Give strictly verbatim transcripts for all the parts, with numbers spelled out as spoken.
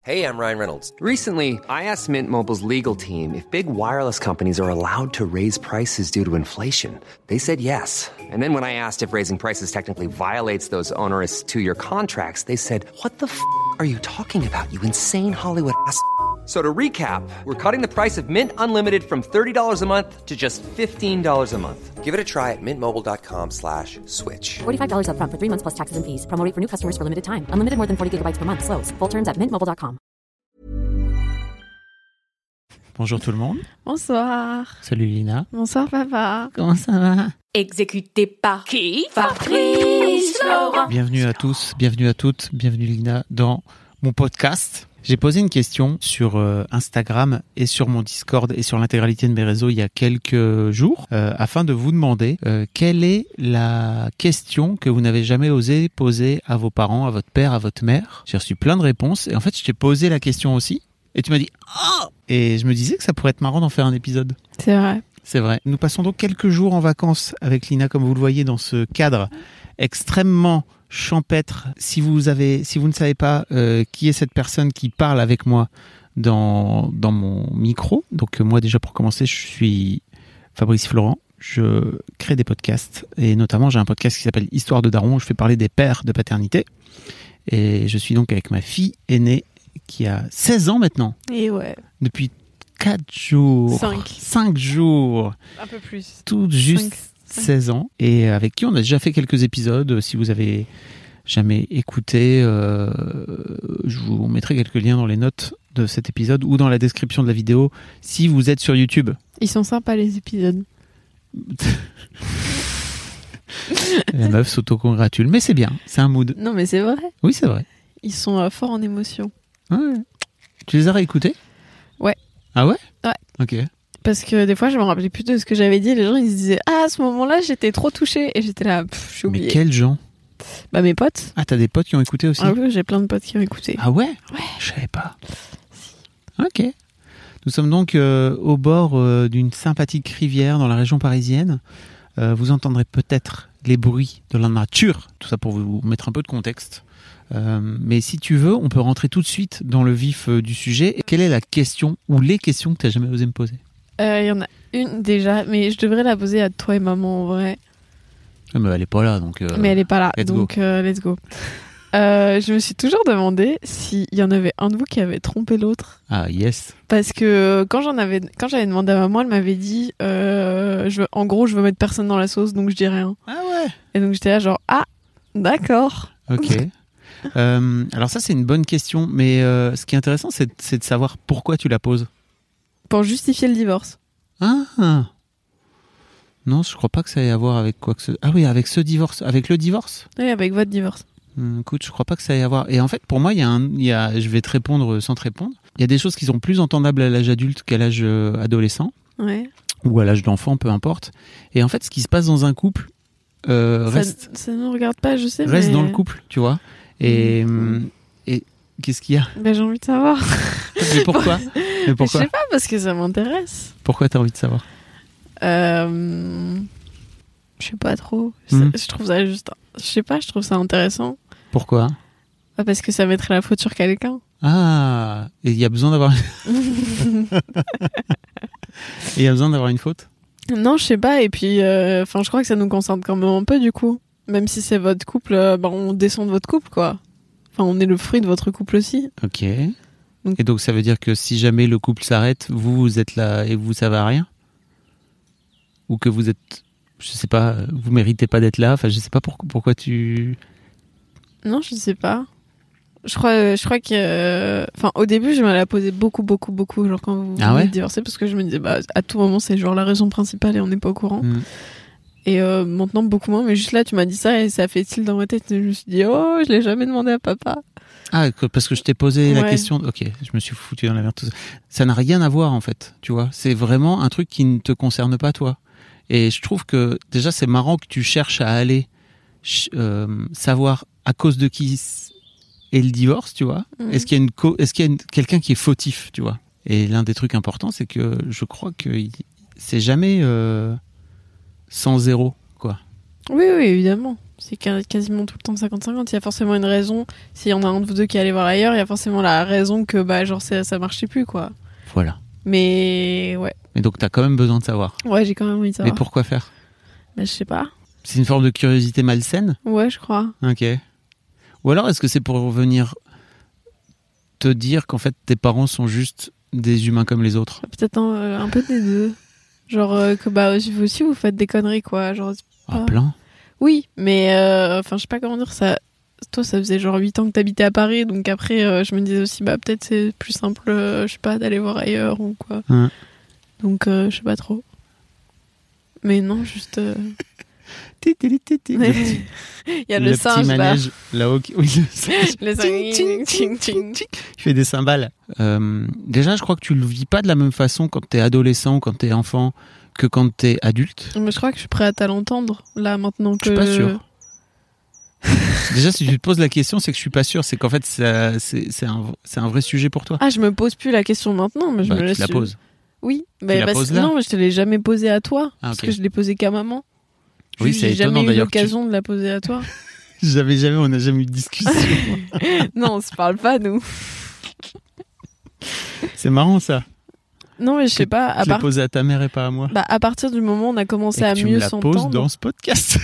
Hey, I'm Ryan Reynolds. Recently, I asked Mint Mobile's legal team if big wireless companies are allowed to raise prices due to inflation. They said yes. And then when I asked if raising prices technically violates those onerous two-year contracts, they said, what the f*** are you talking about, you insane Hollywood ass f- So to recap, we're cutting the price of Mint Unlimited from thirty dollars a month to just fifteen dollars a month. Give it a try at mintmobile.com slash switch. forty-five dollars up front for three months plus taxes and fees. Promo rate for new customers for limited time. Unlimited more than forty gigabytes per month. Slows full terms at mint mobile dot com. Bonjour tout le monde. Bonsoir. Salut Lina. Bonsoir papa. Comment ça va? Exécuté par qui? Fabrice Laurent. Bienvenue à tous, bienvenue à toutes, bienvenue Lina dans mon podcast. J'ai posé une question sur euh, Instagram et sur mon Discord et sur l'intégralité de mes réseaux il y a quelques jours euh, afin de vous demander euh, quelle est la question que vous n'avez jamais osé poser à vos parents, à votre père, à votre mère. J'ai reçu plein de réponses et en fait je t'ai posé la question aussi et tu m'as dit « Oh !» Et je me disais que ça pourrait être marrant d'en faire un épisode. C'est vrai. C'est vrai. Nous passons donc quelques jours en vacances avec Lina, comme vous le voyez, dans ce cadre extrêmement champêtre. Si vous avez, si vous ne savez pas euh, qui est cette personne qui parle avec moi dans dans mon micro, donc euh, moi déjà pour commencer, je suis Fabrice Florent. Je crée des podcasts et notamment j'ai un podcast qui s'appelle Histoire de Daron où je fais parler des pères de paternité. Et je suis donc avec ma fille aînée qui a seize ans maintenant. Et ouais. Depuis quatre jours. cinq. cinq jours. Un peu plus. Tout juste cinq. seize ans. Et avec qui on a déjà fait quelques épisodes. Si vous avez jamais écouté, euh, je vous mettrai quelques liens dans les notes de cet épisode ou dans la description de la vidéo si vous êtes sur YouTube. Ils sont sympas les épisodes. La meuf s'auto-congratule. Mais c'est bien, c'est un mood. Non mais c'est vrai. Oui, c'est vrai. Ils sont euh, forts en émotion. Ouais. Tu les as réécoutés? Ouais. Ah ouais? Ouais. Ok. Parce que des fois je me rappelais plus de ce que j'avais dit. Les gens ils se disaient ah à ce moment-là j'étais trop touchée et j'étais là pff, j'ai oublié. Mais quels gens? Bah mes potes. Ah, t'as des potes qui ont écouté aussi? Ah oui, j'ai plein de potes qui ont écouté. Ah ouais? Ouais. Je savais pas. Ok. Nous sommes donc euh, au bord euh, d'une sympathique rivière dans la région parisienne. Euh, vous entendrez peut-être les bruits de la nature, tout ça pour vous mettre un peu de contexte. Euh, mais si tu veux, on peut rentrer tout de suite dans le vif euh, du sujet. Et quelle est la question ou les questions que tu n'as jamais osé me poser? Il euh, y en a une déjà, mais je devrais la poser à toi et maman en vrai. Mais elle est pas là, donc... Euh, mais elle est pas là, let's donc go. Euh, let's go. Euh, je me suis toujours demandé s'il y en avait un de vous qui avait trompé l'autre. Ah, yes. Parce que quand j'en avais, quand j'avais demandé à maman, elle m'avait dit, euh, je veux, en gros, je veux mettre personne dans la sauce, donc je dis rien. Ah ouais. Et donc j'étais là genre, ah, d'accord. Ok. euh, alors ça, c'est une bonne question, mais euh, ce qui est intéressant, c'est, c'est de savoir pourquoi tu la poses. Pour justifier le divorce. Ah. Non, je crois pas que ça ait à voir avec quoi que ce... Ah oui, avec ce divorce, avec le divorce. Oui, avec votre divorce. Hum, écoute, je crois pas que ça ait à voir. Et en fait, pour moi, il y a un, il y a, je vais te répondre sans te répondre. Il y a des choses qui sont plus entendables à l'âge adulte qu'à l'âge euh, adolescent. Ouais. Ou à l'âge d'enfant, peu importe. Et en fait, ce qui se passe dans un couple euh, Ça, reste, ça ne regarde pas, je sais. reste mais... dans le couple, tu vois. Et, mmh. et qu'est-ce qu'il y a? Ben, j'ai envie de savoir. Mais pourquoi? Mais pourquoi? Je sais pas, parce que ça m'intéresse. Pourquoi t'as envie de savoir? Euh... Je sais pas trop. Je, Mmh. je trouve ça juste... Je sais pas, je trouve ça intéressant. Pourquoi? Parce que ça mettrait la faute sur quelqu'un. Ah, et il y a besoin d'avoir... et il y a besoin d'avoir une faute? Non, je sais pas. Et puis, enfin, euh, je crois que ça nous concerne quand même un peu, du coup. Même si c'est votre couple, euh, bah, on descend de votre couple, quoi. Enfin, on est le fruit de votre couple aussi. Ok. Donc... Et donc, ça veut dire que si jamais le couple s'arrête, vous, vous êtes là et vous savez rien? Ou que vous êtes... Je sais pas, vous méritez pas d'être là? Enfin, je sais pas pour, pourquoi tu... Non, je sais pas. Je crois, je crois que... Enfin, au début, je me la posais beaucoup, beaucoup, beaucoup, genre quand vous ah ouais êtes divorcés, parce que je me disais, bah, à tout moment, c'est genre la raison principale et on n'est pas au courant. Mmh. Et euh, maintenant, beaucoup moins, mais juste là, tu m'as dit ça et ça fait tilt dans ma tête. Et je me suis dit, oh, je l'ai jamais demandé à papa. Ah, parce que je t'ai posé la ouais. question... Ok, je me suis foutu dans la merde. Ça n'a rien à voir, en fait, tu vois. C'est vraiment un truc qui ne te concerne pas, toi. Et je trouve que, déjà, c'est marrant que tu cherches à aller euh, savoir à cause de qui est le divorce, tu vois. Mmh. Est-ce qu'il y a, une co- est-ce qu'il y a une, quelqu'un qui est fautif, tu vois. Et l'un des trucs importants, c'est que je crois que c'est jamais euh, cent zéro, quoi. Oui, oui, évidemment. c'est quasiment tout le temps cinquante cinquante. Il y a forcément une raison. S'il y en a un de vous deux qui allait voir ailleurs, il y a forcément la raison que bah genre ça, ça marchait plus quoi. Voilà. Mais ouais. Mais donc t'as quand même besoin de savoir. Ouais, j'ai quand même envie de savoir. Mais pourquoi faire? Bah je sais pas. C'est une forme de curiosité malsaine? Ouais, je crois. Ok. Ou alors est-ce que c'est pour venir te dire qu'en fait tes parents sont juste des humains comme les autres? Peut-être un, un peu des deux. Genre euh, que bah vous aussi vous faites des conneries quoi. Genre. Ah, Pas... plein. Oui, mais enfin, euh, je sais pas comment dire ça. Toi, ça faisait genre huit ans que t'habitais à Paris, donc après, euh, je me disais aussi, bah peut-être c'est plus simple, euh, je sais pas, d'aller voir ailleurs ou quoi. Hum. Donc, euh, je sais pas trop. Mais non, juste. Euh... Le petit, Il y a le, le singe petit manège là-haut. Qui... Oui, le singe. Le singe. Ting, ting, ting, ting. Il fait des cymbales. Euh, déjà, je crois que tu le vis pas de la même façon quand t'es adolescent ou quand t'es enfant que quand t'es adulte. Mais je crois que je suis prête à l'entendre là maintenant que. Je suis pas sûr. Déjà, si tu te poses la question, c'est que je suis pas sûr. C'est qu'en fait, ça, c'est, c'est, un, c'est un vrai sujet pour toi. Ah, je me pose plus la question maintenant, mais je bah, me tu laisse. la poses. Oui, tu bah, la bah, poses là. Non, mais je te l'ai jamais posée à toi, Ah, parce okay. que je l'ai posée qu'à maman. Oui, c'est J'ai étonnant jamais eu d'ailleurs. l'occasion Tu... de la poser à toi. J'avais jamais, on n'a jamais eu de discussion. Non, on se parle pas, nous. C'est marrant ça. Non, mais je sais pas. À Je part... l'ai posé à ta mère et pas à moi. Bah, à partir du moment où on a commencé et à tu mieux me la s'entendre. poses dans ce podcast.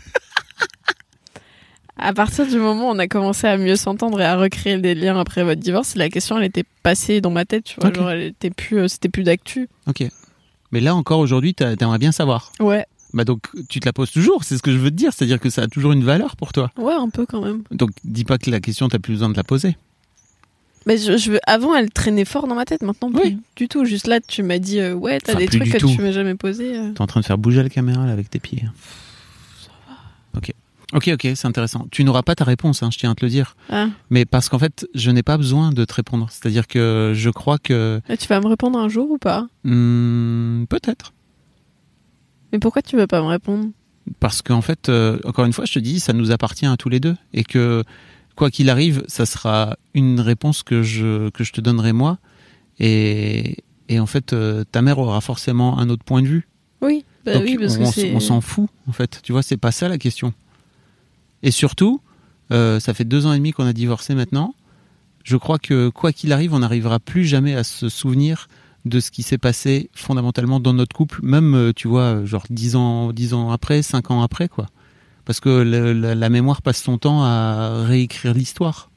À partir du moment où on a commencé à mieux s'entendre et à recréer des liens après votre divorce, la question elle était passée dans ma tête, tu vois, okay. genre elle était plus, euh, c'était plus d'actu. Ok. Mais là encore aujourd'hui, t'aimerais bien savoir. Ouais. Bah donc tu te la poses toujours, c'est ce que je veux te dire, c'est-à-dire que ça a toujours une valeur pour toi. Ouais, un peu quand même. Donc dis pas que la question t'as plus besoin de la poser. Mais je, je veux. Avant, elle traînait fort dans ma tête. Maintenant, plus oui. du tout. Juste là, tu m'as dit, euh, ouais, t'as enfin, des trucs que tout. tu m'as jamais posés. Euh... T'es en train de faire bouger la caméra là avec tes pieds. Ça va. Ok. Ok, ok, c'est intéressant. Tu n'auras pas ta réponse, hein, je tiens à te le dire. Ah. Mais parce qu'en fait, je n'ai pas besoin de te répondre. C'est-à-dire que je crois que. Et tu vas me répondre un jour ou pas? hmm, Peut-être. Mais pourquoi tu veux pas me répondre? Parce qu'en fait, euh, encore une fois, je te dis, ça nous appartient à tous les deux. Et que, quoi qu'il arrive, ça sera une réponse que je, que je te donnerai moi. Et, et en fait, euh, ta mère aura forcément un autre point de vue. Oui, bah Donc, oui, parce on, que c'est... on s'en fout, en fait. Tu vois, c'est pas ça la question. Et surtout, euh, ça fait deux ans et demi qu'on a divorcé maintenant. Je crois que, quoi qu'il arrive, on n'arrivera plus jamais à se souvenir de ce qui s'est passé fondamentalement dans notre couple, même, tu vois, genre dix ans, dix ans après, cinq ans après, quoi. Parce que le, la, la mémoire passe son temps à réécrire l'histoire.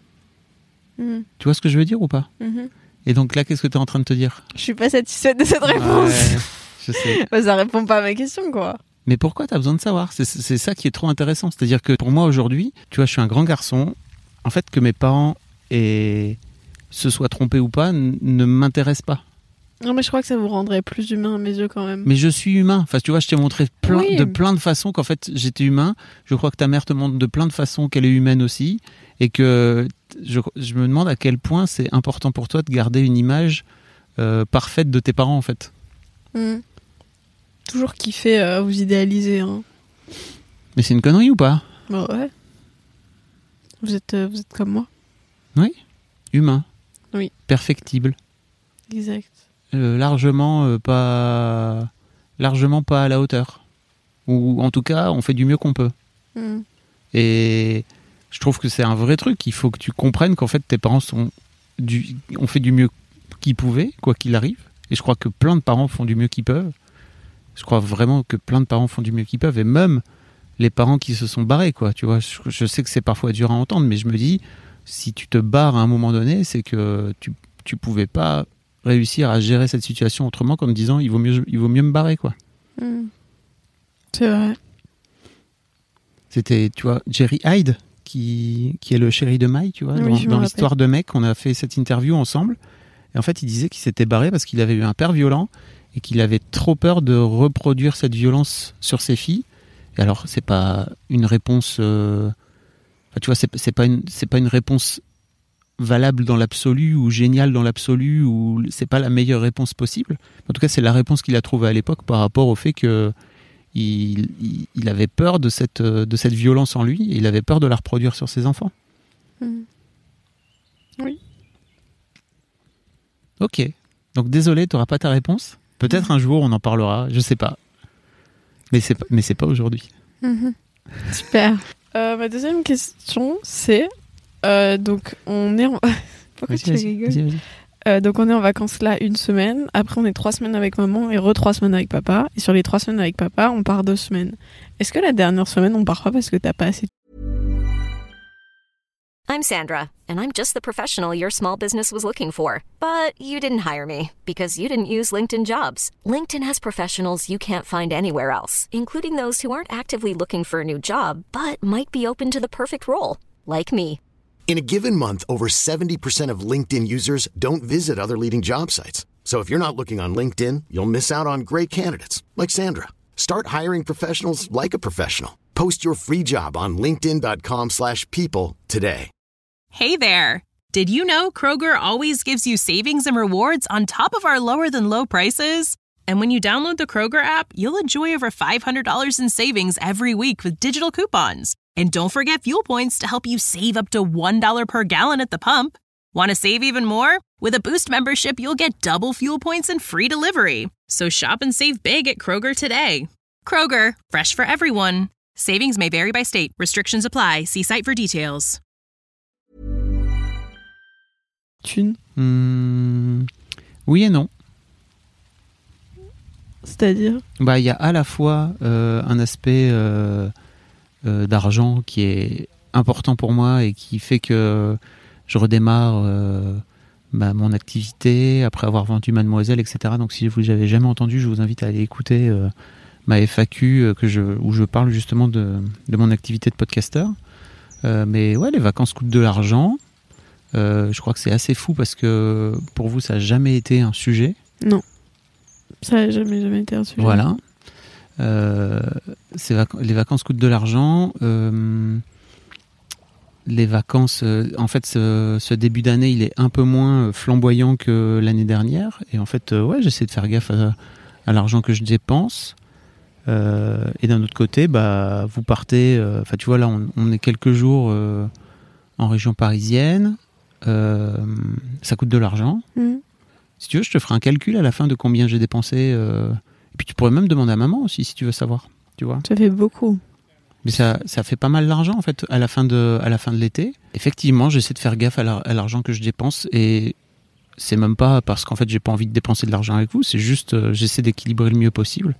Mmh. Tu vois ce que je veux dire ou pas? Mmh. Et donc là, qu'est-ce que tu es en train de te dire? Je suis pas satisfaite de cette réponse. Ouais, je sais. Bah, ça répond pas à ma question, quoi. Mais pourquoi tu as besoin de savoir? c'est, c'est ça qui est trop intéressant. C'est-à-dire que pour moi, aujourd'hui, tu vois, je suis un grand garçon. En fait, que mes parents aient... se soient trompés ou pas n- ne m'intéresse pas. Non, mais je crois que ça vous rendrait plus humain à mes yeux quand même. Mais je suis humain. Enfin, tu vois, je t'ai montré plein, oui. de plein de façons qu'en fait, j'étais humain. Je crois que ta mère te montre de plein de façons qu'elle est humaine aussi. Et que je, je me demande à quel point c'est important pour toi de garder une image euh, parfaite de tes parents, en fait. Mmh. Toujours kiffé euh, vous idéaliser. Hein. Mais c'est une connerie ou pas? Bah ouais. Vous êtes, euh, vous êtes comme moi. Oui. Humain. Oui. Perfectible. Exact. Euh, largement euh, pas largement pas à la hauteur, ou en tout cas on fait du mieux qu'on peut. Mmh. Et je trouve que c'est un vrai truc. Il faut que tu comprennes qu'en fait tes parents sont du... ont fait du mieux qu'ils pouvaient, quoi qu'il arrive. Et je crois que plein de parents font du mieux qu'ils peuvent. Je crois vraiment que plein de parents font du mieux qu'ils peuvent, et même les parents qui se sont barrés, quoi. Tu vois, je, je sais que c'est parfois dur à entendre, mais je me dis, si tu te barres à un moment donné, c'est que tu tu pouvais pas réussir à gérer cette situation autrement qu'en te disant il vaut mieux, il vaut mieux me barrer, quoi. Mmh. C'est vrai. C'était, tu vois, Jerry Hyde, qui, qui est le chéri de Mai, tu vois, oui, dans, dans l'histoire de Mec, on a fait cette interview ensemble. Et en fait, il disait qu'il s'était barré parce qu'il avait eu un père violent et qu'il avait trop peur de reproduire cette violence sur ses filles. Et alors, c'est pas une réponse... Euh... Enfin, tu vois, c'est, c'est, pas une, c'est pas une réponse valable dans l'absolu ou géniale dans l'absolu, ou c'est pas la meilleure réponse possible. En tout cas, c'est la réponse qu'il a trouvée à l'époque par rapport au fait que il, il, il avait peur de cette, de cette violence en lui, et il avait peur de la reproduire sur ses enfants. Mmh. Oui. Ok. Donc désolé, tu n'auras pas ta réponse. Peut-être mmh. un jour on en parlera, je sais pas. Mais c'est pas, mais c'est pas aujourd'hui. Mmh. Super. Euh, ma deuxième question, c'est euh, donc on est en... Pourquoi Vas-y, tu vas-y, rigoles vas-y, vas-y. Euh, donc on est en vacances là une semaine, après on est trois semaines avec maman et re trois semaines avec papa. Et sur les trois semaines avec papa, on part deux semaines. Est-ce que la dernière semaine on part pas parce que t'as pas assez? I'm Sandra, and I'm just the professional your small business was looking for. But you didn't hire me because you didn't use LinkedIn Jobs. LinkedIn has professionals you can't find anywhere else, including those who aren't actively looking for a new job, but might be open to the perfect role, like me. In a given month, over seventy percent of LinkedIn users don't visit other leading job sites. So if you're not looking on LinkedIn, you'll miss out on great candidates like Sandra. Start hiring professionals like a professional. Post your free job on linkedin.com slash people today. Hey there. Did you know Kroger always gives you savings and rewards on top of our lower than low prices? And when you download the Kroger app, you'll enjoy over five hundred dollars in savings every week with digital coupons. And don't forget fuel points to help you save up to one dollar per gallon at the pump. Want to save even more? With a Boost membership, you'll get double fuel points and free delivery. So shop and save big at Kroger today. Kroger, fresh for everyone. Savings may vary by state. Restrictions apply. See site for details. Thune. Mmh, oui et non. C'est-à-dire? Bah, il y a à la fois euh, un aspect euh, euh, d'argent qui est important pour moi et qui fait que je redémarre euh, bah, mon activité après avoir vendu Mademoiselle, et cetera. Donc si vous n'avez jamais entendu, je vous invite à aller écouter euh, ma F A Q euh, que je, où je parle justement de, de mon activité de podcasteur. Euh, mais ouais, les vacances coûtent de l'argent. Euh, je crois que c'est assez fou parce que pour vous, ça n'a jamais été un sujet. Non. Ça n'a jamais, jamais été un sujet. Voilà. Euh, c'est vac- les vacances coûtent de l'argent. Euh, les vacances, euh, en fait, ce, ce début d'année, il est un peu moins flamboyant que l'année dernière. Et en fait, euh, ouais, j'essaie de faire gaffe à, à l'argent que je dépense. Euh, et d'un autre côté, bah, vous partez. Enfin, euh, tu vois, là, on, on est quelques jours euh, en région parisienne. Euh, ça coûte de l'argent. Mmh. Si tu veux, je te ferai un calcul à la fin de combien j'ai dépensé. Euh... Et puis tu pourrais même demander à maman aussi si tu veux savoir. Tu vois. Ça fait beaucoup. Mais ça, ça fait pas mal d'argent en fait à la fin de, à la fin de l'été. Effectivement, j'essaie de faire gaffe à, la, à l'argent que je dépense et c'est même pas parce qu'en fait j'ai pas envie de dépenser de l'argent avec vous. C'est juste euh, j'essaie d'équilibrer le mieux possible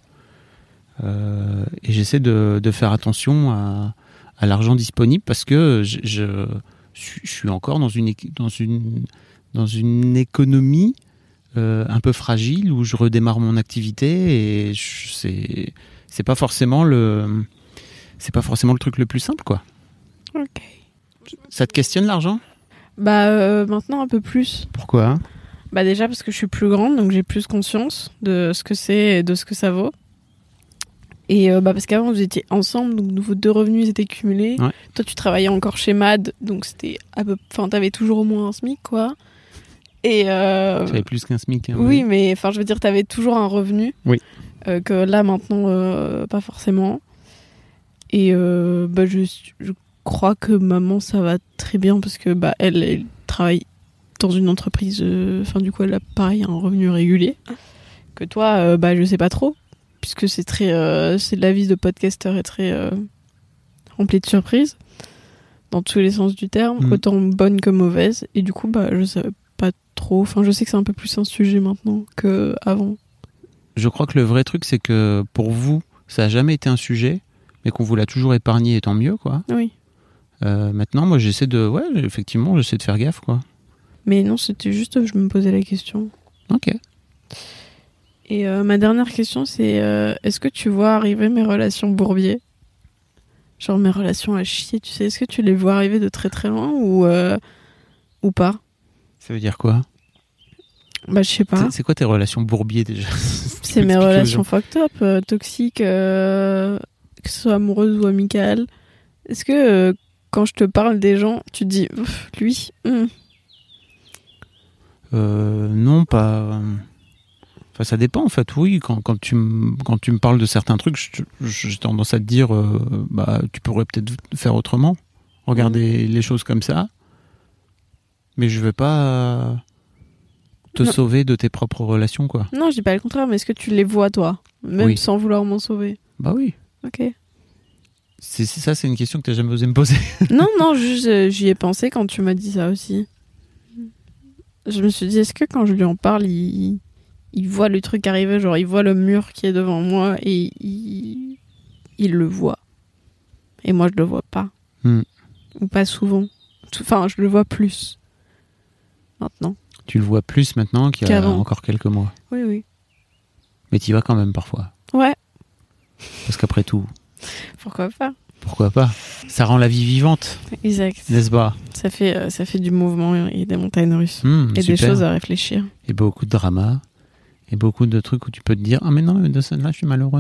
euh, et j'essaie de, de faire attention à, à l'argent disponible parce que je, je, je suis encore dans une, dans une, dans une économie Euh, un peu fragile où je redémarre mon activité et je, c'est c'est pas forcément le c'est pas forcément le truc le plus simple quoi. Ok. Ça te questionne l'argent? Bah euh, maintenant un peu plus. Pourquoi? Bah déjà parce que je suis plus grande donc j'ai plus conscience de ce que c'est et de ce que ça vaut. Et euh, bah parce qu'avant vous étiez ensemble donc vos deux revenus étaient cumulés. Ouais. Toi tu travaillais encore chez Mad donc c'était à peu enfin t'avais toujours au moins un SMIC quoi. Et euh, tu avais plus qu'un SMIC. Hein, oui, oui, mais enfin, je veux dire, tu avais toujours un revenu. Oui. Euh, que là, maintenant, euh, pas forcément. Et euh, bah, je, je crois que maman, ça va très bien parce que bah, elle, elle travaille dans une entreprise. Enfin, euh, du coup, elle a pareil un revenu régulier. Que toi, euh, bah, je sais pas trop. Puisque c'est très. Euh, c'est la vie de podcasteur est très euh, remplie de surprises. Dans tous les sens du terme. Mmh. Autant bonne que mauvaise. Et du coup, bah, je savais pas trop. Enfin, je sais que c'est un peu plus un sujet maintenant qu'avant. Je crois que le vrai truc, c'est que pour vous, ça n'a jamais été un sujet, mais qu'on vous l'a toujours épargné, et tant mieux, quoi. Oui. Euh, maintenant, moi, j'essaie de... Ouais, effectivement, j'essaie de faire gaffe, quoi. Mais non, c'était juste, je me posais la question. Ok. Et euh, ma dernière question, c'est euh, est-ce que tu vois arriver mes relations Bourbier? Genre mes relations à chier, tu sais, est-ce que tu les vois arriver de très très loin ou, euh, ou pas? Ça veut dire quoi? Bah, je sais pas. C'est, c'est quoi tes relations Bourbier déjà? C'est mes relations fucked up, euh, toxiques, euh, que ce soit amoureuses ou amicales. Est-ce que euh, quand je te parle des gens, tu te dis, lui mm. euh, Non, pas. Enfin, ça dépend en fait. Oui, quand, quand, tu, m- quand tu me parles de certains trucs, je, je, j'ai tendance à te dire, euh, bah, tu pourrais peut-être faire autrement, regarder mm. les choses comme ça. Mais je veux pas te non. sauver de tes propres relations, quoi. Non, je dis pas le contraire, mais est-ce que tu les vois, toi? Même oui. sans vouloir m'en sauver? Bah oui. Ok. C'est, c'est ça, c'est une question que t'as jamais osé me poser. Non, non, juste, euh, j'y ai pensé quand tu m'as dit ça aussi. Je me suis dit, est-ce que quand je lui en parle, il, il voit le truc arriver, genre il voit le mur qui est devant moi et il, il le voit. Et moi, je le vois pas. Hmm. Ou pas souvent. Enfin, je le vois plus. Maintenant. Tu le vois plus maintenant qu'il y a Qu'avant. encore quelques mois. Oui, oui. Mais t'y vas quand même parfois. Ouais. Parce qu'après tout, Pourquoi pas? pourquoi pas? Ça rend la vie vivante, Exact. n'est-ce pas? Ça fait, euh, ça fait du mouvement et des montagnes russes. Hmm, et super. des choses à réfléchir. Et beaucoup de drama. Et beaucoup de trucs où tu peux te dire « Ah mais non, de celle-là, je suis malheureuse. »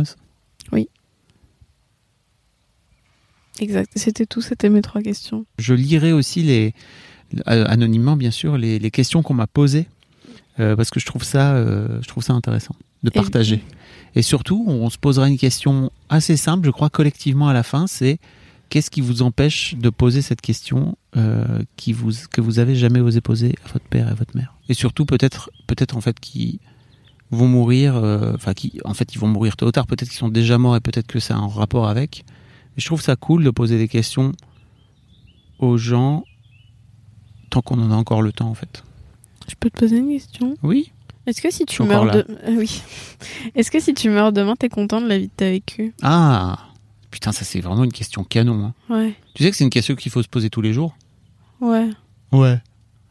Exact. C'était tout, c'était mes trois questions. Je lirai aussi, les, euh, anonymement bien sûr, les, les questions qu'on m'a posées. Euh, parce que je trouve ça, euh, je trouve ça intéressant de Et- partager. Et surtout, on se posera une question assez simple, je crois, collectivement à la fin, c'est qu'est-ce qui vous empêche de poser cette question euh, qui vous, que vous avez jamais osé poser à votre père et à votre mère. Et surtout, peut-être, peut-être en fait, qui vont mourir, euh, enfin, qui, en fait, ils vont mourir tôt ou tard, peut-être qu'ils sont déjà morts et peut-être que ça a un rapport avec. Mais je trouve ça cool de poser des questions aux gens tant qu'on en a encore le temps, en fait. Je peux te poser une question? Oui. Est-ce que si Je tu suis meurs encore là. de... euh, oui. Est-ce que si tu meurs demain, t'es content de la vie que t'as vécue? Ah, putain, ça c'est vraiment une question canon. Hein. Ouais. Tu sais que c'est une question qu'il faut se poser tous les jours? Ouais. Ouais.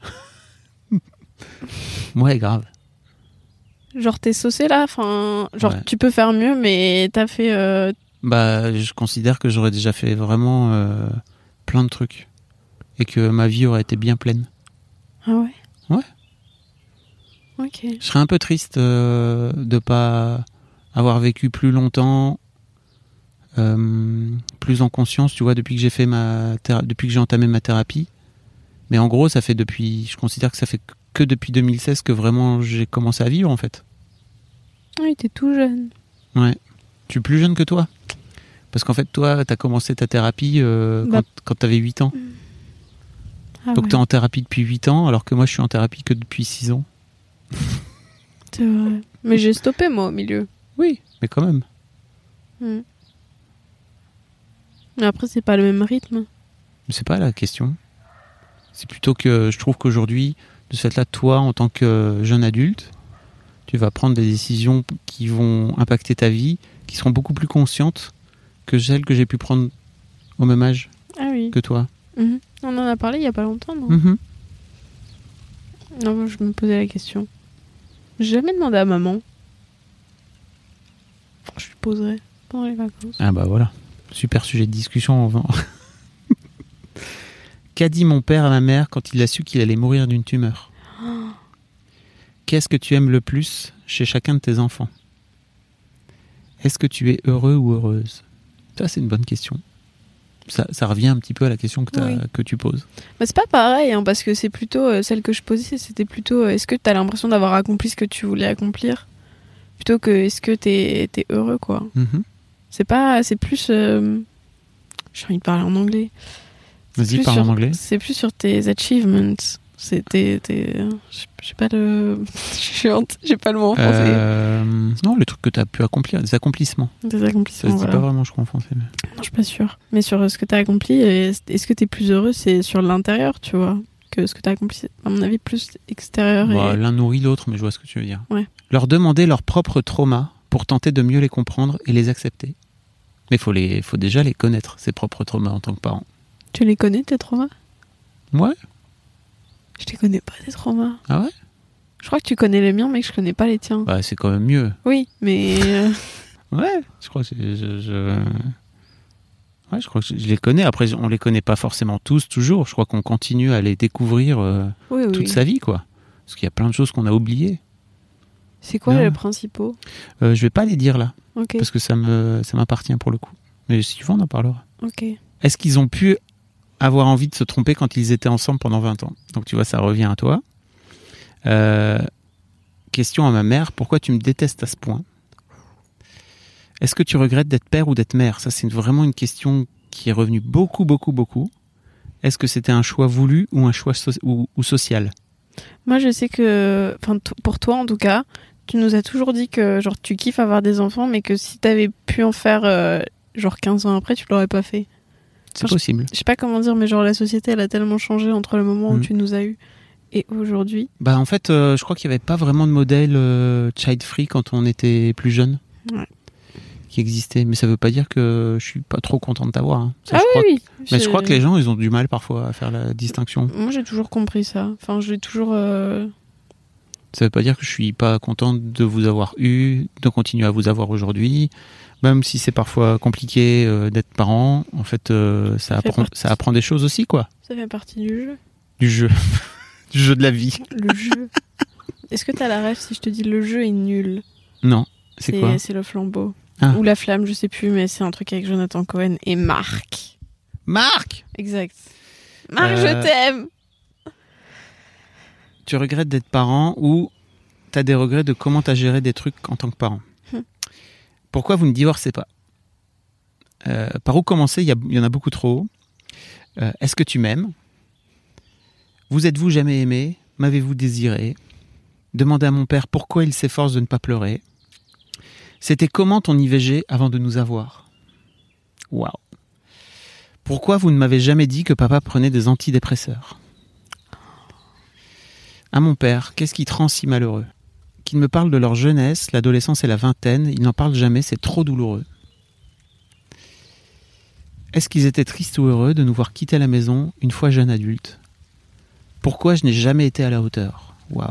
Ouais, grave. Genre t'es saucé là, enfin, genre Ouais. tu peux faire mieux, mais t'as fait. Euh... Bah, je considère que j'aurais déjà fait vraiment euh, plein de trucs et que ma vie aurait été bien pleine. Ah ouais. Ouais. Ok. Je serais un peu triste euh, de pas avoir vécu plus longtemps, euh, plus en conscience, tu vois, depuis que j'ai fait ma théra- depuis que j'ai entamé ma thérapie. Mais en gros, ça fait depuis, je considère que ça fait que depuis deux mille seize que vraiment j'ai commencé à vivre en fait. Oui, t'es tout jeune. Ouais. Je suis plus jeune que toi. Parce qu'en fait, toi, t'as commencé ta thérapie euh, Bah. quand, quand t'avais huit ans. Ah Donc ouais. t'es en thérapie depuis huit ans, alors que moi je suis en thérapie que depuis six ans. C'est vrai. Mais j'ai stoppé moi au milieu. Oui, mais quand même. Hmm. Mais après, c'est pas le même rythme. Mais c'est pas la question. C'est plutôt que je trouve qu'aujourd'hui, de ce fait-là, toi, en tant que jeune adulte, tu vas prendre des décisions qui vont impacter ta vie, qui seront beaucoup plus conscientes que celles que j'ai pu prendre au même âge Ah oui. que toi. Mhm. On en a parlé il y a pas longtemps, non? Mhm. Non, moi, je me posais la question. J'ai jamais demandé à maman. Je lui poserai pendant les vacances. Ah bah voilà, super sujet de discussion. Qu'a dit mon père à ma mère quand il a su qu'il allait mourir d'une tumeur? Qu'est-ce que tu aimes le plus chez chacun de tes enfants? Est-ce que tu es heureux ou heureuse? Ça, c'est une bonne question. Ça, ça revient un petit peu à la question que, t'as, Oui. que tu poses. Bah, c'est pas pareil, hein, parce que c'est plutôt euh, celle que je posais, c'était plutôt euh, est-ce que t'as l'impression d'avoir accompli ce que tu voulais accomplir, plutôt que est-ce que t'es, t'es heureux, quoi. Mhm. C'est pas, c'est plus. euh, J'ai envie de parler en anglais. C'est Vas-y, plus parle en sur- anglais. C'est plus sur tes achievements. C'est tes, tes- j'ai- j'ai pas le, j'ai honte, j'ai pas le mot en français. Euh, non, le truc que tu as pu accomplir, des accomplissements. Des Ça accomplissements. se dit voilà. pas vraiment, je crois, en français. Mais... Non, je suis pas sûre. Mais sur euh, ce que t'as accompli, est- est-ce que t'es plus heureux, c'est sur l'intérieur, tu vois, que ce que t'as accompli, c'est, à mon avis, plus extérieur. Bon, et... l'un nourrit l'autre, mais je vois ce que tu veux dire. Ouais. Leur demander leurs propres traumas pour tenter de mieux les comprendre et les accepter. Mais il faut, les, faut déjà les connaître, ces propres traumas en tant que parent. Tu les connais, tes traumas? Ouais. Je les connais pas, tes traumas. Ah ouais? Je crois que tu connais les miens, mais que je connais pas les tiens. Bah, c'est quand même mieux. Oui, mais... euh, Ouais, je crois que c'est- je, je... Ouais, je crois que je, je les connais. Après, on les connaît pas forcément tous, toujours. Je crois qu'on continue à les découvrir euh, oui, oui. toute sa vie, quoi. Parce qu'il y a plein de choses qu'on a oubliées. C'est quoi Non. les principaux? Euh, je vais pas les dire là, Ok, parce que ça me, ça m'appartient pour le coup. Mais si tu veux, on en parlera. ok. Est-ce qu'ils ont pu avoir envie de se tromper quand ils étaient ensemble pendant vingt ans? Donc tu vois, ça revient à toi. Euh, question à ma mère, pourquoi tu me détestes à ce point? Est-ce que tu regrettes d'être père ou d'être mère? Ça, c'est vraiment une question qui est revenue beaucoup, beaucoup, beaucoup. Est-ce que c'était un choix voulu ou un choix so- ou, ou social? Moi, je sais que... Enfin, t- pour toi, en tout cas, tu nous as toujours dit que genre tu kiffes avoir des enfants, mais que si t'avais pu en faire... euh, genre quinze ans après, tu l'aurais pas fait. C'est Enfin, possible. Je, je sais pas comment dire, mais genre la société, elle a tellement changé entre le moment où Mm. tu nous as eu et aujourd'hui. Bah en fait, euh, je crois qu'il n'y avait pas vraiment de modèle euh, child-free quand on était plus jeune. Ouais. Qui existait. Mais ça veut pas dire que je suis pas trop content de t'avoir. Hein. Ça, Ah je oui, crois oui. que- Mais je crois que les gens, ils ont du mal parfois à faire la distinction. Moi, j'ai toujours compris ça. Enfin, j'ai toujours... euh, Ça veut pas dire que je suis pas content de vous avoir eu, de continuer à vous avoir aujourd'hui. Même si c'est parfois compliqué euh, d'être parent, en fait, euh, ça, fait apprend, partie. ça apprend des choses aussi, quoi. Ça fait partie du jeu. Du jeu. Du jeu de la vie. Le jeu. Est-ce que t'as la rêve si je te dis le jeu est nul? Non. C'est quoi? C'est le flambeau. Ah. Ou la flamme, je sais plus, mais c'est un truc avec Jonathan Cohen et Marc. Marc! Exact. Marc, Euh, je t'aime! Tu regrettes d'être parent ou t'as des regrets de comment t'as géré des trucs en tant que parent? Hmm. Pourquoi vous ne divorcez pas? Euh, par où commencer? Il y, a- il y en a beaucoup trop. Euh, Est-ce que tu m'aimes? Vous êtes-vous jamais aimé? M'avez-vous désiré? Demandez à mon père pourquoi il s'efforce de ne pas pleurer. C'était comment ton I V G avant de nous avoir? Waouh. Pourquoi vous ne m'avez jamais dit que papa prenait des antidépresseurs? À mon père, qu'est-ce qui te rend si malheureux? Qu'il me parle de leur jeunesse, l'adolescence et la vingtaine, ils n'en parlent jamais, c'est trop douloureux. Est-ce qu'ils étaient tristes ou heureux de nous voir quitter la maison une fois jeune adulte? Pourquoi je n'ai jamais été à la hauteur? Waouh.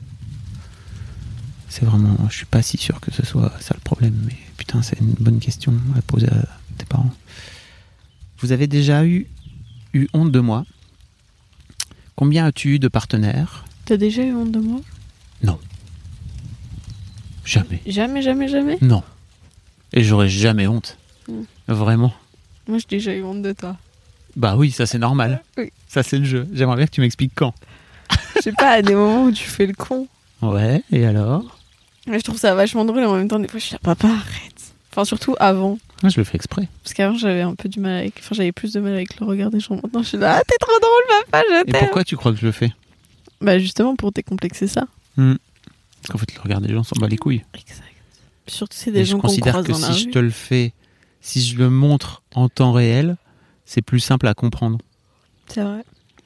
C'est vraiment... Je suis pas si sûr que ce soit ça le problème, mais putain, c'est une bonne question à poser à tes parents. Vous avez déjà eu, eu honte de moi? Combien as-tu eu de partenaires? T'as déjà eu honte de moi? Non. Jamais. Jamais, jamais, jamais? Non. Et j'aurais jamais honte. Mm. Vraiment. Moi, j'ai déjà eu honte de toi. Bah oui, ça c'est normal. Oui. Ça c'est le jeu. J'aimerais bien que tu m'expliques quand. Je sais pas, à des moments où tu fais le con. Ouais, et alors? Mais je trouve ça vachement drôle et en même temps, des fois, je suis là, papa, arrête. Enfin, surtout avant. Moi je le fais exprès. Parce qu'avant, j'avais un peu du mal avec. Enfin, j'avais plus de mal avec le regard des gens. Maintenant, je suis là, ah, t'es trop drôle, papa, je Et t'aime. pourquoi tu crois que je le fais? Bah, justement, pour décomplexer ça. Hmm. Parce qu'en fait, le regard des gens s'en bat les couilles. Exact. Puis surtout, c'est Et des je gens qu'on considère croise que dans la si je rue. te le fais, si je le montre en temps réel, c'est plus simple à comprendre. C'est vrai.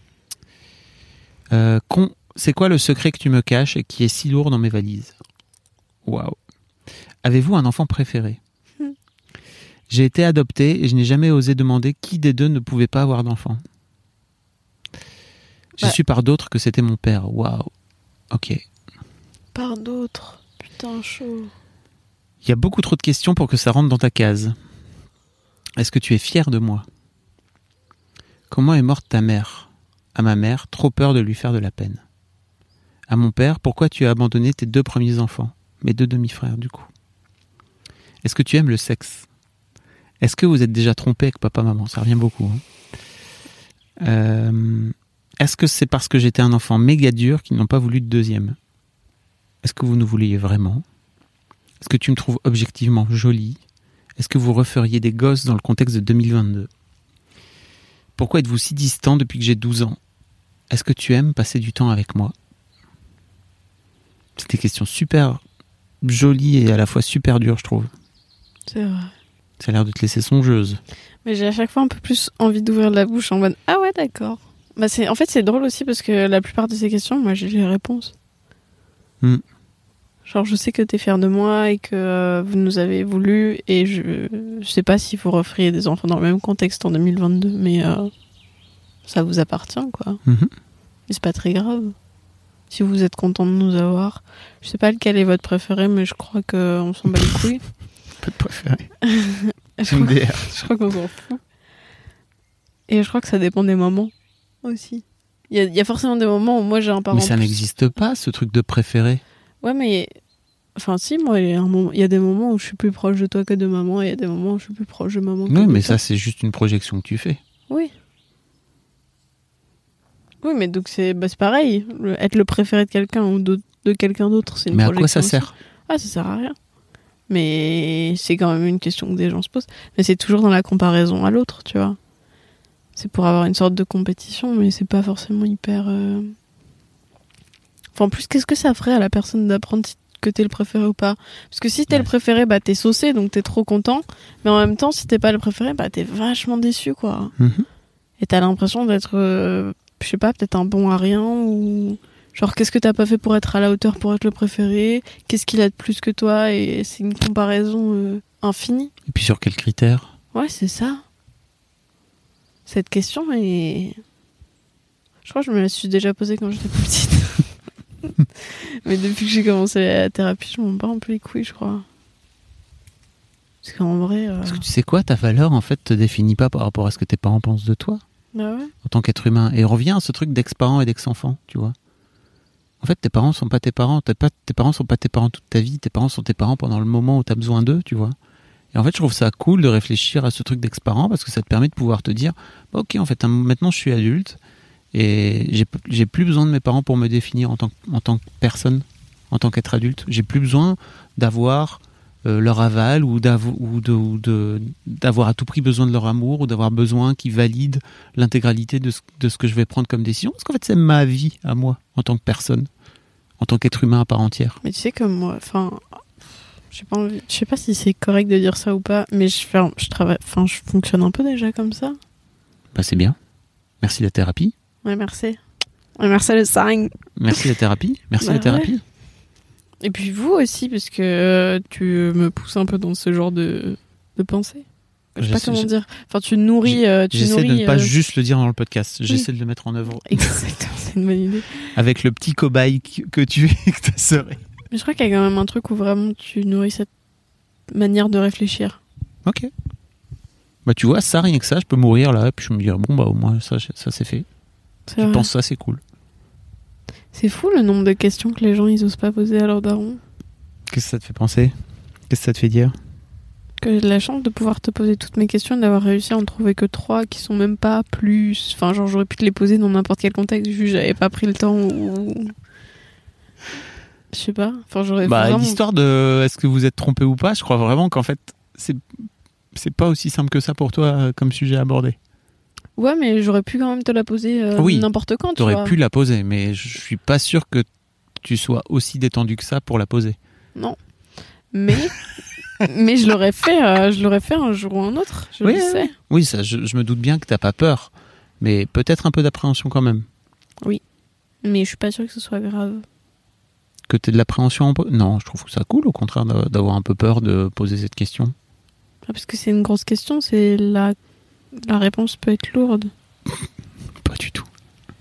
Euh, con... C'est quoi le secret que tu me caches et qui est si lourd dans mes valises? Waouh. Avez-vous un enfant préféré? Hmm. J'ai été adopté et je n'ai jamais osé demander qui des deux ne pouvait pas avoir d'enfant. J'ai Bah. su par d'autres que c'était mon père. Waouh. Ok. Par d'autres. Putain, chaud. Il y a beaucoup trop de questions pour que ça rentre dans ta case. Est-ce que tu es fier de moi? Comment est morte ta mère? À ma mère, trop peur de lui faire de la peine. À mon père, pourquoi tu as abandonné tes deux premiers enfants? Mes deux demi-frères, du coup. Est-ce que tu aimes le sexe? Est-ce que vous êtes déjà trompé avec papa-maman? Ça revient beaucoup. Hein. Euh, est-ce que c'est parce que j'étais un enfant méga dur qu'ils n'ont pas voulu de deuxième? Est-ce que vous nous vouliez vraiment? Est-ce que tu me trouves objectivement jolie? Est-ce que vous referiez des gosses dans le contexte de deux mille vingt-deux? Pourquoi êtes-vous si distant depuis que j'ai douze ans? Est-ce que tu aimes passer du temps avec moi? C'est des questions super jolies et à la fois super dures, je trouve. C'est vrai. Ça a l'air de te laisser songeuse. Mais j'ai à chaque fois un peu plus envie d'ouvrir la bouche en mode ah ouais, d'accord. Bah c'est, en fait, c'est drôle aussi parce que la plupart de ces questions, moi, j'ai les réponses. Hmm. Genre, je sais que t'es fier de moi et que euh, vous nous avez voulu et je, je sais pas si vous referiez des enfants dans le même contexte en deux mille vingt-deux, mais euh, ça vous appartient, quoi. Mhm. Et c'est pas très grave. Si vous êtes content de nous avoir. Je sais pas lequel est votre préféré, mais je crois qu'on s'en bat les couilles. Peu de préféré. je, M crois, D R. je crois qu'on s'en fout. Et je crois que ça dépend des moments aussi. Il y a, il y a forcément des moments où moi j'ai un parent. Mais ça plus- n'existe pas, ce truc de préféré. Ouais, mais. Enfin, si, moi, il y, a un moment... il y a des moments où je suis plus proche de toi que de maman, et il y a des moments où je suis plus proche de maman que Oui, de mais toi. ça, c'est juste une projection que tu fais. Oui. Oui, mais donc c'est, bah, c'est pareil. Le- être le préféré de quelqu'un ou de, de quelqu'un d'autre, c'est une Mais à projection quoi ça aussi. sert? Ah, ça sert à rien. Mais c'est quand même une question que des gens se posent. Mais c'est toujours dans la comparaison à l'autre, tu vois. C'est pour avoir une sorte de compétition, mais c'est pas forcément hyper... euh... Enfin, en plus, qu'est-ce que ça ferait à la personne d'apprendre que t'es le préféré ou pas. Parce que si t'es Ouais. le préféré, bah t'es saucé, donc t'es trop content. Mais en même temps, si t'es pas le préféré, bah t'es vachement déçu, quoi. Mhm. Et t'as l'impression d'être, euh, je sais pas, peut-être un bon à rien ou... Genre, qu'est-ce que t'as pas fait pour être à la hauteur, pour être le préféré? Qu'est-ce qu'il a de plus que toi? Et c'est une comparaison euh, infinie. Et puis sur quels critères? Ouais, c'est ça. Cette question est... Je crois que je me la suis déjà posée quand j'étais plus petite. Mais depuis que j'ai commencé la thérapie, je m'en bats un peu les couilles, je crois. Parce qu'en vrai... Euh... Parce que tu sais quoi, ta valeur, en fait, te définit pas par rapport à ce que tes parents pensent de toi, Ah ouais. en tant qu'être humain. Et on revient à ce truc d'ex-parents et d'ex-enfants, tu vois. En fait, tes parents sont pas tes parents. T'es pas, tes parents sont pas tes parents toute ta vie. Tes parents sont tes parents pendant le moment où t'as besoin d'eux, tu vois. Et en fait, je trouve ça cool de réfléchir à ce truc d'ex-parents parce que ça te permet de pouvoir te dire, bah, ok, en fait, maintenant je suis adulte et j'ai, j'ai plus besoin de mes parents pour me définir en tant, en tant que personne, en tant qu'être adulte. J'ai plus besoin d'avoir euh, leur aval ou, d'av- ou, de, ou de, d'avoir à tout prix besoin de leur amour ou d'avoir besoin qu'ils valident l'intégralité de ce, de ce que je vais prendre comme décision. Parce qu'en fait, c'est ma vie à moi, en tant que personne, en tant qu'être humain à part entière. Mais tu sais, comme moi, enfin... Je sais pas, envie- je sais pas si c'est correct de dire ça ou pas, mais je, fais, je travaille, enfin, je fonctionne un peu déjà comme ça. Bah, c'est bien. Merci la thérapie. Ouais, merci. Ouais, merci le sang. Merci la thérapie. Merci Bah la thérapie. ouais. Et puis vous aussi, parce que euh, tu me pousses un peu dans ce genre de, de pensée. Je sais pas J'essaie- comment j'ai- dire. Enfin, tu nourris. euh, tu J'essaie nourris, de ne pas euh, juste le dire dans le podcast. J'essaie de le mettre en œuvre Exactement, c'est une bonne idée. avec le petit cobaye qui- que tu es, que ta sœur est. Mais je crois qu'il y a quand même un truc où vraiment tu nourris cette manière de réfléchir. Ok. Bah tu vois, ça, rien que ça, je peux mourir là, puis je me dire, bon bah au moins ça, ça c'est fait. C'est Je vrai. pense ça, c'est cool. C'est fou le nombre de questions que les gens ils osent pas poser à leur daron. Qu'est-ce que ça te fait penser? Qu'est-ce que ça te fait dire? Que j'ai de la chance de pouvoir te poser toutes mes questions et d'avoir réussi à en trouver que trois qui sont même pas plus. Enfin, genre j'aurais pu te les poser dans n'importe quel contexte, juste j'avais pas pris le temps ou. Je sais pas. Enfin, j'aurais Bah vraiment. l'histoire de est-ce que vous êtes trompé ou pas, je crois vraiment qu'en fait c'est c'est pas aussi simple que ça pour toi euh, comme sujet abordé. Ouais, mais j'aurais pu quand même te la poser euh, Oui, n'importe quand. Tu T'aurais vois. pu la poser, mais je suis pas sûr que tu sois aussi détendu que ça pour la poser. Non. Mais. mais je l'aurais fait, euh, je l'aurais fait un jour ou un autre. Je Oui, le oui, sais. Oui, ça, je, je me doute bien que t'as pas peur, mais peut-être un peu d'appréhension quand même. Mais je suis pas sûre que ce soit grave. Que t'aies de l'appréhension en po- Non, je trouve ça cool, au contraire, d'a- d'avoir un peu peur de poser cette question. Ah, parce que c'est une grosse question, c'est la. La réponse peut être lourde. Pas du tout.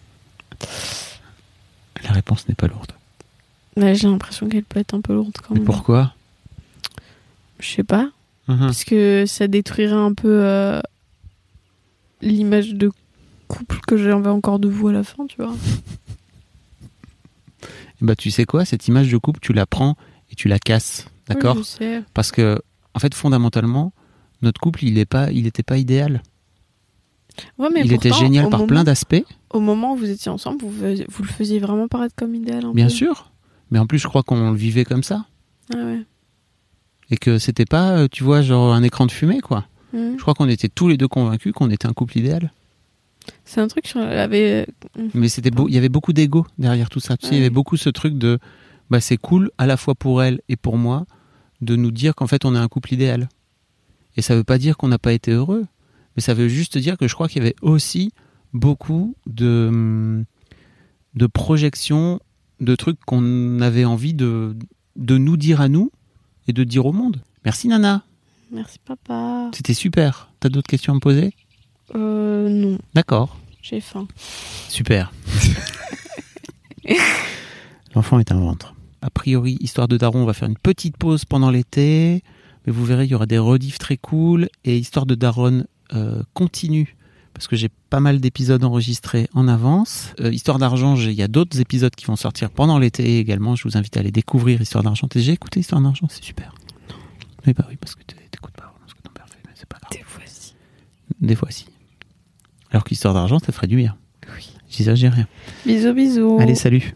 La réponse n'est pas lourde. Mais j'ai l'impression qu'elle peut être un peu lourde quand Mais même. pourquoi? Je sais pas. Mhm. Parce que ça détruirait un peu euh, l'image de couple que j'avais encore de vous à la fin, tu vois. Bah, tu sais quoi, cette image de couple, tu la prends et tu la casses, d'accord? Oui, je sais. Parce que, en fait, fondamentalement, notre couple, il est pas, il était pas idéal. Ouais, mais il pourtant, était génial au par moment, plein d'aspects, Au moment où vous étiez ensemble, vous, faisiez- vous le faisiez vraiment paraître comme idéal. Un bien peu. sûr. Mais en plus, je crois qu'on le vivait comme ça. Ah ouais. Et que c'était pas, euh, tu vois, genre un écran de fumée, quoi. Mhm. Je crois qu'on était tous les deux convaincus qu'on était un couple idéal. C'est un truc sur avait. Mais c'était beau, il y avait beaucoup d'ego derrière tout ça. Tu sais, il y Ouais. avait beaucoup ce truc de, bah c'est cool à la fois pour elle et pour moi de nous dire qu'en fait on est un couple idéal. Et ça veut pas dire qu'on n'a pas été heureux, mais ça veut juste dire que je crois qu'il y avait aussi beaucoup de de projections, de trucs qu'on avait envie de de nous dire à nous et de dire au monde. Merci Nana, Merci papa. c'était super. T'as d'autres questions à me poser? Euh non, D'accord. j'ai faim. Super. L'enfant est un ventre. A priori, Histoire de Daron, on va faire une petite pause pendant l'été, mais vous verrez, il y aura des rediffs très cool, et Histoire de Daron euh, continue, parce que j'ai pas mal d'épisodes enregistrés en avance. Euh, Histoire d'Argent, j'ai- il y a d'autres épisodes qui vont sortir pendant l'été également, je vous invite à aller découvrir Histoire d'Argent. T'as déjà écouté Histoire d'Argent? C'est super. Oui, bah oui, parce que t'écoutes pas vraiment ce que ton père fait, mais c'est pas grave. Des fois-ci. Des fois, si. Alors qu'Histoire d'Argent, ça ferait du bien. Oui. J'exagère rien. Bisous, bisous. Allez, salut.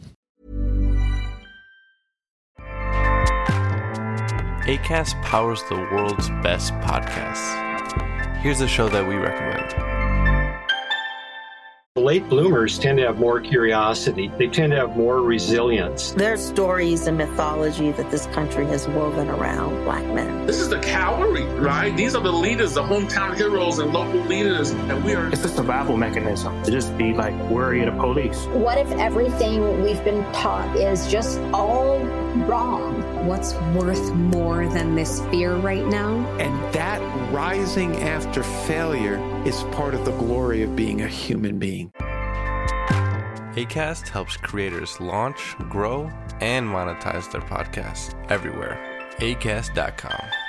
Acast powers the world's best podcasts. Here's a show that we recommend. late bloomers tend to have more curiosity. They tend to have more resilience. There's stories and mythology that this country has woven around Black men. This is the cavalry, right? These are the leaders, the hometown heroes and local leaders, and we are... It's a survival mechanism to just be like worry of the police. What if everything we've been taught is just all wrong? What's worth more than this fear right now? And that rising after failure is part of the glory of being a human being. Acast helps creators launch, grow, and monetize their podcasts everywhere. acast dot com.